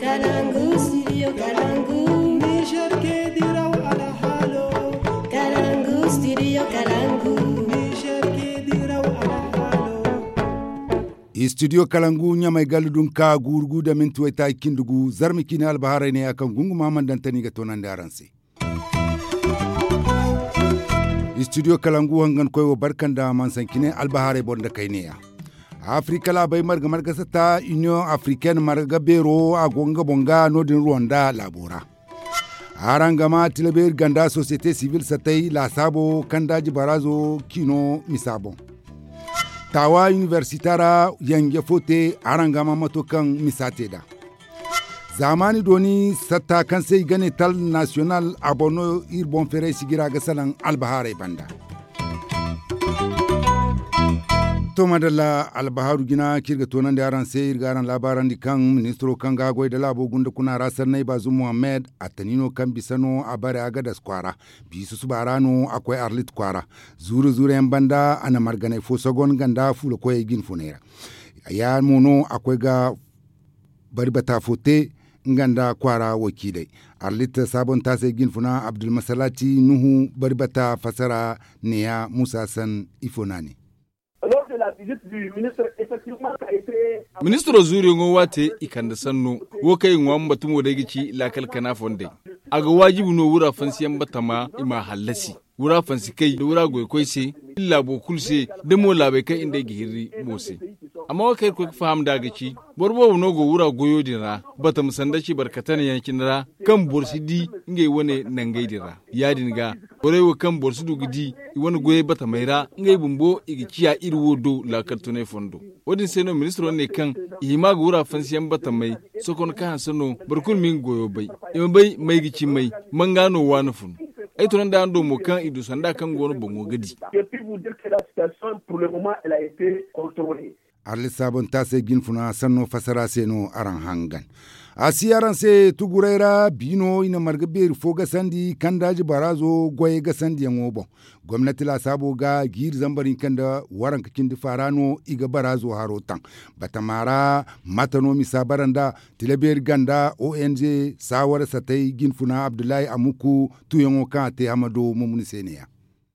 Kalangu, studio Kalangu. Niger ke diraw ala halo. Kalangu, studio Kalangu. Niger ke diraw ala halo. Studio Kalangu nyamai galudun ka gurgu da mintu ta kindugu zarmi kini albahara ne akan gungu Muhammad Dantani ga tonan da aranse. Studio Kalangu hangan koyo barkan da mansan kine albahare bonda kai ne ya. Afrika labai marga sata Union Africaine marga bero a gonga bonga nodin Rwanda labora. Arangama tilabir ganda société civile satai la sabo kandaji barazo kino misabo. Tawa universitara yange fote arangama matokan misate da. Zamani doni sata kan sai gane tal national abono irbon fere sigira ga salan albahare banda. To madalla albaharu gina kirga tonan da yaran sai irgaran labaran di kan ministro kan gagoi da labo gunda kuna rasar nai bazu Muhammad Atanino kan bisano a bare aga da skwara bisu su barano akwai Arlit kwara zuru yan banda ana marganai fo sagon ganda fula koy gin funera ya mono akwai ga bari bata fote nganda kwara wakilai Arlit sabon ta sai gin funa Abdul Masalati Nuhu bari bata fasara ne ya Musa San Ifonani. Ministro zuri ngo wate ikanda sanno wo kai ngwam batumo da gici lakal kana fonde aga wajibu no wura fansiyan batama ima halasi wura fansi kai da wura goy koise illa bo kulse da mo labe kai inda gihiri mose amma wa kai ko faham da gici borbo no go wura goyo dira batam sandaci barkatan yankin ra kan borsidi ngai wone nangai dira yadin ga orewo kan borsidu gidi wani goye bata maira ngai bumbo igiciya irwodo la kartone fondo wadin seno ministro ne kan ihima gura fansiyan bata mai sokon kan sano barkun min goyo bai bai mai gici mai mangano wani fun ai tunan da ando mo kan idu sanda kan gono bongo gadi Arli sabon ta sai gin funa sanno fasara seno aran hangan. Asiyaran se tuguraira bino ina marga beri foga sandi kandaji barazo goye ga sandi yan obo. Gwamnati la sabo ga gir zambarin kanda waran kakin di farano iga barazo harotan. Batamara matano misabaranda tilaberi ganda ONG sawara satai gin funa Abdullahi Amuku tuyango kate Hamado Mumuni Seneya.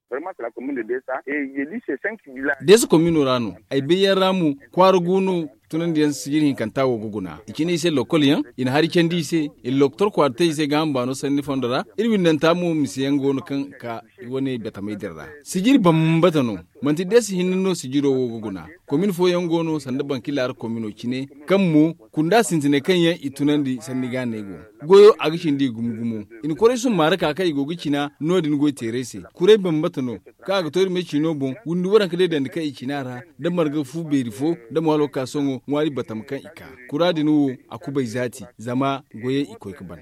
Desu komino rano, ay beyan ramu, kwaro guno, tunan diyan sijirin kantawo guguna. Ikini ise lokoliyan, in hari kendi ise, il loktor kwarte ise gamba no sanni fondara, irwin dan tamu misiyan gono kan ka iwane betamay dirra. Sijiri bambatano, manti desi hinno sijiro guguna. Komin fo yan gono sanda bankilar komino kine, kammu kunda sintine kanyan itunan di sanni ganego. Goyo agishin di gumugumu. In kore sun maraka kai gogi kina nodin goy terese. Kure bambatano, ka ga tori me chino bon, wundu waran kade dan kai kinara, da marga fu berifo, da mwalo kasongo mwari batam kan ika kuradi nuwo akubai zati zama goye iko ikban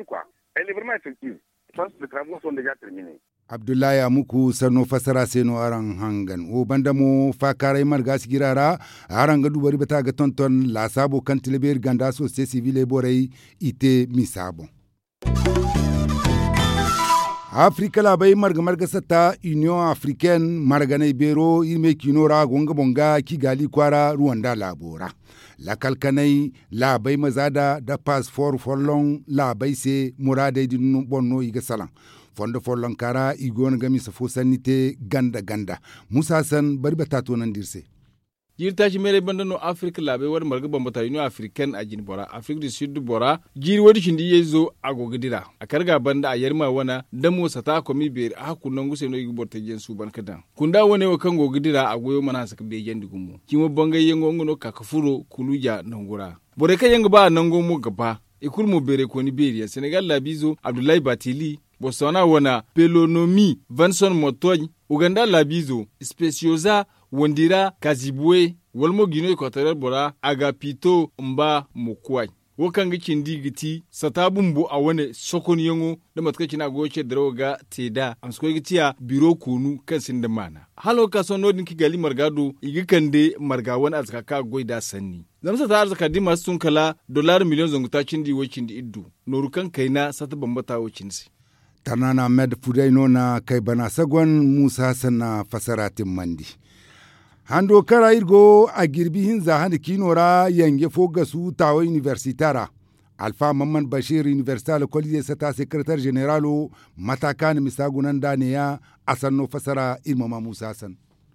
Abdullahi Amuku sano fasara seno aran hangan o bandamo fakarai marga sigirara aran gadu bari bata ga tonton la sabo kan tilber ganda so civile borai ite misabo Afrika labai marga sata Union Africaine marganai bero ime kinora gonga bonga kigali kwara Rwanda labora. La kalkanai labai mazada da passport forlong labai se muradai din bonno iga salan. Fondo forlong kara igon gami safo sanite ganda. Musa San bari batato nan dirse. Jirta shi mere bandano Afrika labe war marga bambata Union Africaine a jin bora Afrika du Sud bora jiri wadi shindi yezo agogadira akarga banda a yarma wana damo sata komi ber a kunan guse no igi borta jen su ban kadan kunda wane wa kan gogadira a goyo mana saka be jen digumu kimo bangai yengo ngono kakafuro kuluja nangura bore ka yengo ba nango mo gaba ikulmo bere ko ni beriya Senegal labizo Abdoulaye Batili Botswana wana Pelonomi Vanson Motoy Uganda labizo Speciosa Wondira Kazibwe walmo Gino Equatorial bora Agapito Mba Mokwai wakan gikin digiti satabumbu a wane sokon yango da matkacin goce droga teda amsko gitiya biro kunu kan sin da mana halo ka son nodin ki gali margado igikan de margawan azkaka goida sanni zamsa ta arzaka di masu sun kala $1 miliyon zongutacin di wacin di iddu norukan kaina sata bambata wacin si Tarnana Med Fudaino na kai bana sagwan Musa sana fasaratin mandi. Hando kara irgo a girbi hinza handi kinora yange foga su tawa universitara. Alpha Mamman Bashir Universal College Sata Secrétaire Général matakan misagunan daneya asanno fasara Imama Musa Hassan.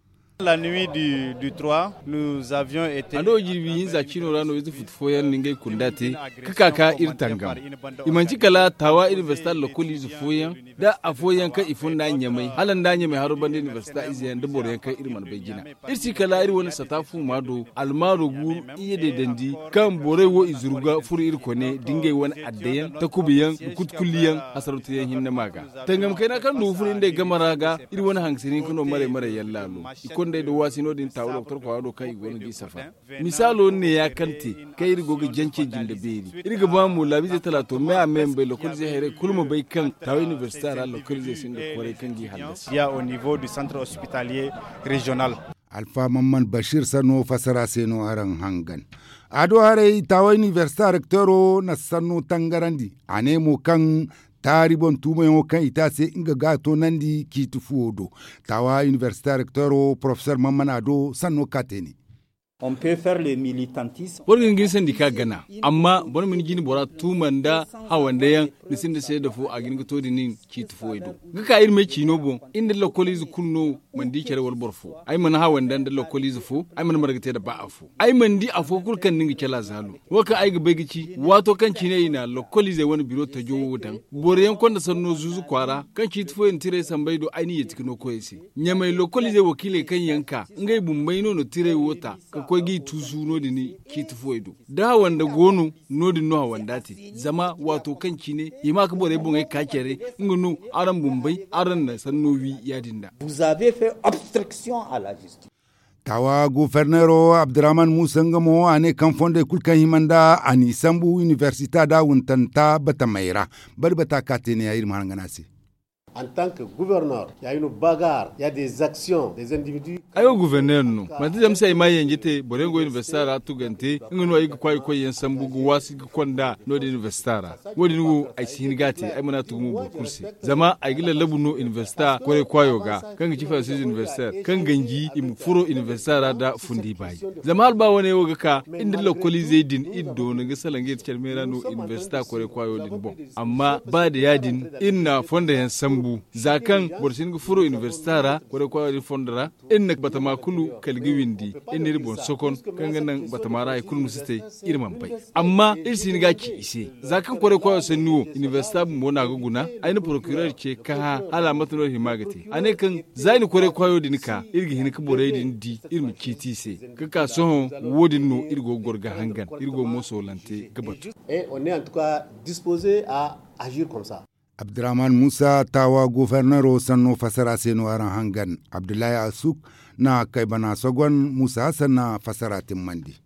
La nuit du 3, nous avions été... Ando jirbi yin zakino rano izu futfoyan ningai kundate kakaka irtangam. Imanci kala tawa Universal Lokoli izu foyan da afoyan ka ifunda nyamai halan da nyamai haruban da Universal izu da bore ka irman bai gina. Irsi kala iri wani satafu mado almaro gur iye de dandi kan bore wo izuruga furu irkone dingai wani addayan takubiyan kutkuliyan asarutiyan hinna maga. Tangam kaina kan du furu inde gamaraga iri wani hangsini kuno mare yallalo. Konde do wasino din tawo doktor ko ado kai gonu gi safa misalo ne ya kante kai rigo ga janke jinde beri irga ba mu labi je talato me amem be lokol je here kulmu bai kan tawo university ra lokol je sin da kore kan gi halas ya au niveau du centre hospitalier régional. Alpha Mamman Bashir sano fasara seno aran hangan ado hare tawo university rectoro na sano tangarandi anemo kan taribon tumayo kan itase inga gato nandi kitu fuodo tawa universitaire rectoro professeur Mamman Ado sanno kateni. On peut faire le militantisme. Borgin gin sandika gana amma bon min gini bora tumanda hawanda yan nisin da sai da fu a gin to dinin kitu fuodo gaka irme kino bon inda lokoliz kunno mandi kere wal borfo ay man hawanda da lokoliz fu ay man margate da ba afu ay man di afo kulkan ninga kela zalu waka ay ga begici wato kan cine ina lokoliz wani biro ta jowo wutan bore yan konda sanno zuzu kwara kan kitu fu en tire sambaido ay ni yetikino koyesi nyamai lokoliz wakile kan yanka ngai bumbai no tire wota ko gi tusu no dini kitu foido da wanda gonu no din no wandati zama wato kanki ne yima ka bore bun ai kakere ngunu aran bumbai aran na sannowi yadinda. Vous avez fait obstruction à la justice. Tawa gouverneur Abdurrahman Musa Ngamo ane kan fonde kulkan himanda ani sambu universita da wuntanta batamaira barbata katene ayir mahanganasi. En tant que gouverneur, il y a une bagarre, il y a des actions, des individus. Ayo gouverneur no, mati jam sai mai yanjete borengo investara tugante ngino ay kwai kwai yan sambugu wasi konda no de investara. Wodi nugo ay sinigate ay mana tugumu bu kursi. Zama ay gila labu no investa kore kwayo ga kan ci fa sai investor kan ganji im furo investara da fundi bai. Zama alba wane woga ka inda lokoli zaidin iddo no ga salange kelmera no investa kore kwayo din bo. Amma ba da yadin inna fonda yan sambu zakan borsin gu furo universitara kore kwa fondara inna batama kulu kalgi windi inir bon sokon kanga nan batama rai kulu musite irman bai amma irsin ga ki ise zakan kore kwa sannuo universita mo na guguna aini procureur ce ka hala matano himagati ane kan zaini kore kwa dinika irgi hin ka bore din di irmi kiti se kaka so wodin no irgo gorga hangan irgo mosolante gabatu Et on est en tout cas disposé à agir comme ça. Abdurrahman Musa tawa gouverneur sanno fasara seno aran hangan Abdullahi Asuk na kaibana sogon Musa Hassan na fasara timmandi.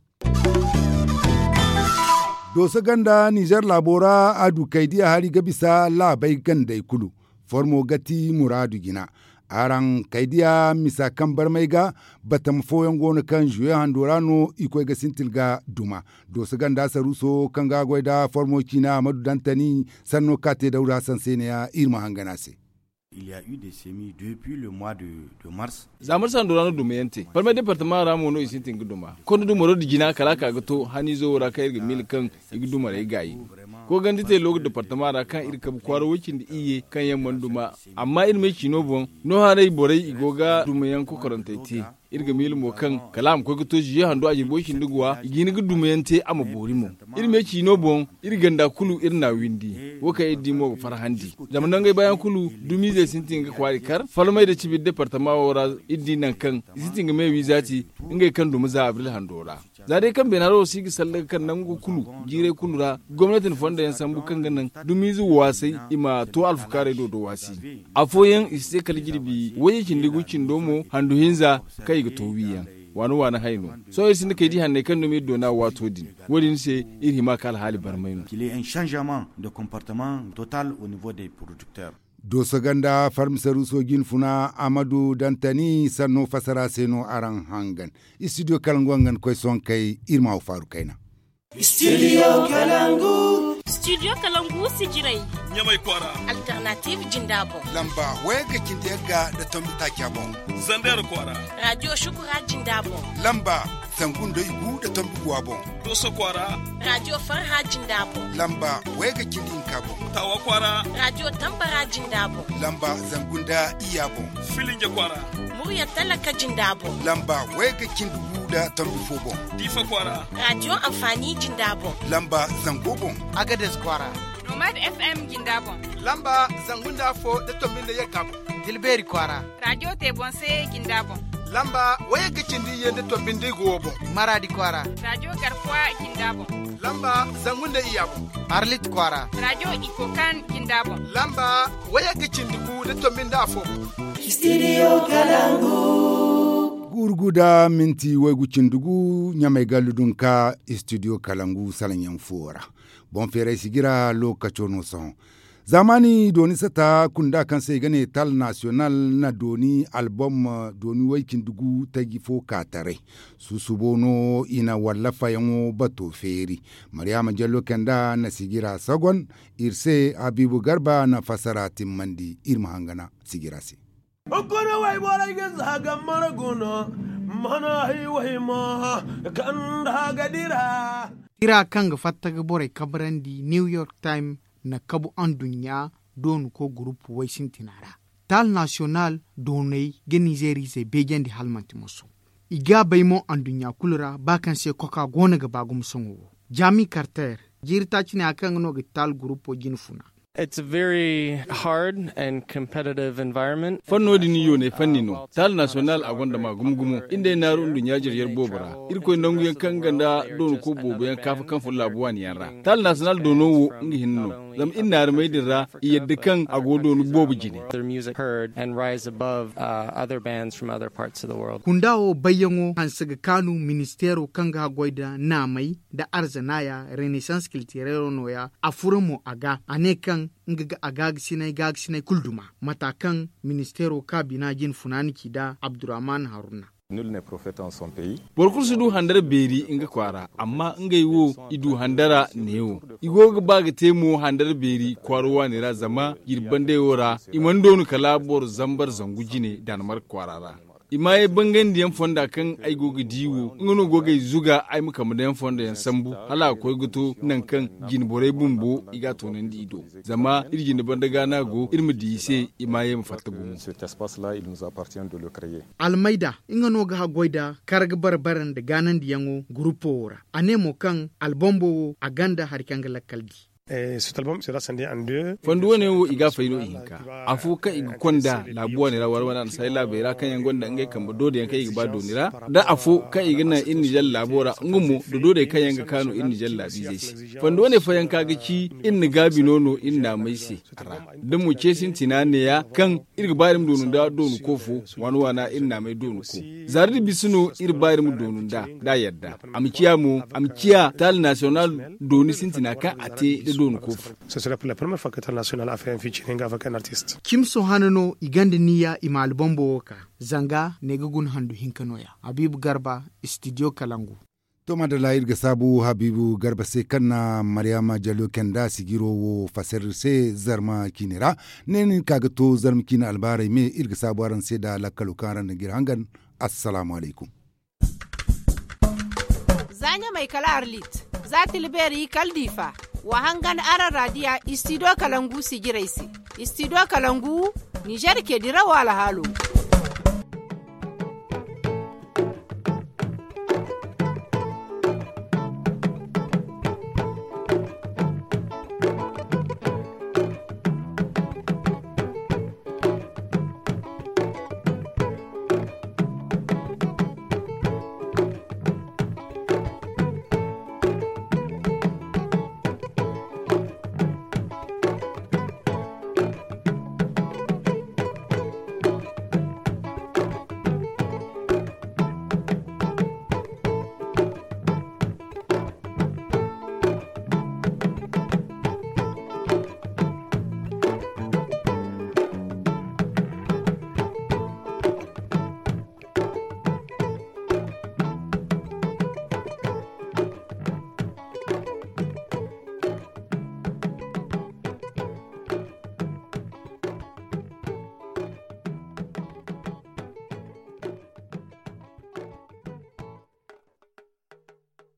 Dosa ganda Niger labora adu kaidi a hari gabisa labai ganda ikulu formo gati muradu gina aran kaidiya misa kan barmaiga batam foyon gona kan juye handorano iko ga sintilga duma dosa ganda saruso kan ga goida formo kina madu dantani sanno kate daura sanseniya irma hanganase. Il y a eu des semis depuis le mois de mars. Zamar san dorano dumeyante. Parme département ramo no isintin guduma. Kono dumoro digina kala kaga to hani zo ra kai ga milkan iguduma re gayi. Ko gandite logo département ra kan irka kwaro wikin da iye kan yamman duma amma irme kino bon no harai borai igoga dumeyan ko karantaiti. Irga mil mo kan kalam ko to jiye hando a jirbo kin dugwa igini gudumeyante ama borimo irme kino bon irganda kulu irna windi woka eddi mo farhandi zaman ngai bayan kulu dumize sintinga kwari kar falmai da cibi departement wora iddi nan kan sintinga me wizati ngai kan dumuza abril handora zade kan benaro sigi sallaga kan nan kulu jire kunura gwamnatin fonda yan sambu kan ganan dumizu wasai ima to alfukare do wasi afoyen ise kalgirbi waye kin digu kin domo handu hinza kai ga towiyan wani haino so isin kai di hanne kan dumi dona wato din wodin se iri ma kal hali barmaino qu'il y ait un changement de comportement total au niveau des producteurs. Dosa ganda farmisaru sogin funa Amadu Dantani sanno fasara seno aran hangan studio kalangwangan koy son kai irma faru kaina. Studio Kalangu. Studio Kalangu sijirai. Nyamai kwara. Alternative Jindabo. Lamba wega kindega da tombi takyabon. Zandar kwara. Radio Shukura Jindabo. Lamba zangundo igu da tombi guabon. Doso kwara. Radio Farha Jindabo. Lamba wega kidin kabo. Tawa Kwara. Radio Tambara Jindabo. Lamba Zangunda Iyabo. Filinge Kwara. Murya Talaka Jindabo. Lamba wega kindugu da Tambifobo. Difa Kwara. Radio Amfani Jindabo. Lamba Zangobo. Agades Kwara. Nomad FM Jindabo. Lamba Zangunda Fo da Tombinde Yakabo. Dilberi Kwara. Radio Tebonse Jindabo. Lamba waya gicindi yende Tombinde Gobo. Maradi Kwara. Radio Garkuwa Jindabo. Lamba Zangunda Iyabo. Arlit Kwara. Radio Ikokan Jindabo. Lamba waya gicindi ku da Tombinde Afo. Studio Kalangu. Gurguda minti wegu cindugu nyamai galudun ka Studio Kalangu salanyan fora. Bon fere sigira lokacono son. Zamani doni sata kunda kan sai gane tal national na doni album doni waikin dugu ta gifo katare. Susubono ina wallafa yango bato feri. Maryama Jallo kanda na sigira sagon irse Habibu Garba na fasara timmandi irma hangana sigira si. Okoro wai bora ga zaga maragono mana hi wai ma kan daga dira. Ira kanga fattaga bore kabrandi New York Times na kabu an dunya don ko group wai sintinara. Tal national donai ge Nigeri se begen di halmanti musu. Iga baymo an dunya kulura bakan se koka gona ga bagum songo. Jami Carter jirta chine akan no ge tal group o jinfuna. It's a very hard and competitive environment. Fanno dini yo ne fannino. Tal national a gonda ma gumgumu inda na rundu nyajir yer bobara. Irko nangu yan kanganda don ko bobo yan kafa kan fulla buwani yanra. Tal national dono wo ngi hinno. Zam inna ar maidira yedde kan agodo no bobo jine. Their music heard and rise above other bands from other parts of the world. Kundawo bayango hansaga kanu ministero kanga goida namai da arzanaya Renaissance Culturelle noya afurmo aga anekan ngaga agagsinai kulduma matakan ministero kabina jin funani kida Abdurrahman Haruna. Nul n'est prophète en son pays. Borkur sudu handara beri inga kwara amma inga yiwo idu handara newo. Igo ga baga temo handara beri kwaruwa ne ra zama girbande wora imandonu kalabor zambar zangujine Danmark kwarara. Imaye bangan diyan fonda kan ai goga diwo ngono goga zuga ai muka mudan fonda yan sambu hala ko guto nan kan ginbore bumbo iga tonan dido zama irgin bandaga na go irmi dise imaye mu fatta gumu cet espace là il nous appartient de le créer. Almaida ingano ga goida karga barbaran da ganan diyango grupo ora anemo kan albombo aganda harikanga lakaldi. Cet album sera scindé en deux. Fondu ne wo iga faino inka. Afu ka igu konda labuwa ne rawar wana sai labera kan yan gonda ngai kan bodo da kai ba donira. Da afu ka igina in Nijal labora ngumu dodo da kan yanga kano in Nijal labi zai shi. Fondu ne fa yanka ga ki in gabi nono in na mai se. Dan mu ce sin tinane ya kan irbarim donun da donu kofo wani wana in na mai donu ko. Zardi bisuno irbarim donun da yadda. Amkiya tal national doni sintina ka ate Ce serait pour la première fois que Tal National a fait un featuring avec un artiste. Kimso hanano igande niya imal bombo woka zanga negugun handu hinkanoya. Habibu Garba Studio Kalangu. Toma da layir ga sabu Habibu Garba sai kanna Maryama Jallo kenda sigiro wo fasar sai zarma kinira ne kaga to zarma kina albarai me irga sabu aran sai da lakkalu karan da girhangan. Assalamu alaikum. Zanya mai kala Arlit. Zati liberi kaldifa. Wahangan ara radia Studio Kalangu sigiraisi. Studio Kalangu Niger ke dirawa alhalu.